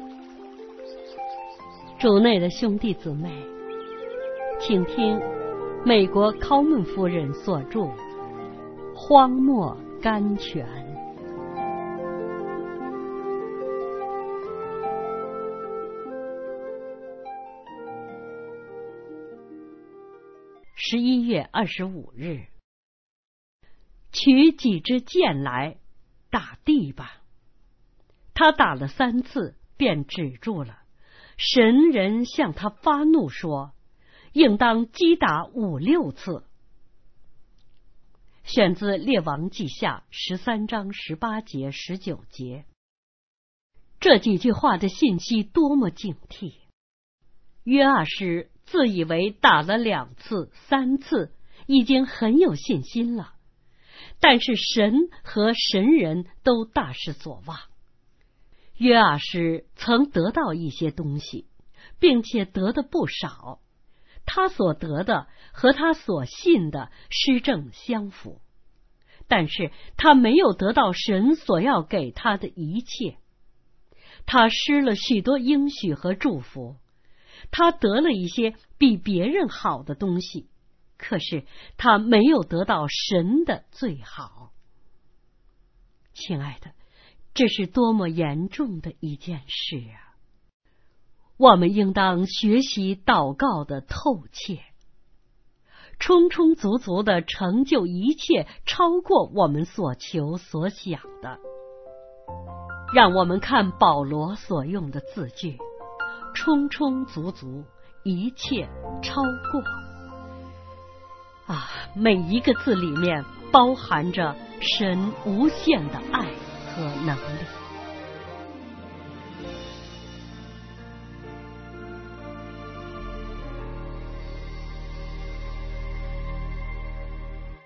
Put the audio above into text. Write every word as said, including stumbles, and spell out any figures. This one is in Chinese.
主内的兄弟姊妹，请听美国考门夫人所著《荒漠甘泉》。十一月二十五日，取几支箭来，打地吧。他打了三次，便止住了。神人向他发怒说，应当击打五六次。选自列王记下十三章十八节十九节。这几句话的信息多么警惕！约阿施自以为打了两次三次已经很有信心了，但是神和神人都大失所望。约阿施曾得到一些东西，并且得的不少，他所得的和他所信的失正相符，但是他没有得到神所要给他的一切。他失了许多应许和祝福，他得了一些比别人好的东西，可是他没有得到神的最好。亲爱的，这是多么严重的一件事啊！我们应当学习祷告的透切，充充足足的成就一切超过我们所求所想的。让我们看保罗所用的字句，充充足足，一切超过。啊，每一个字里面包含着神无限的爱和能力。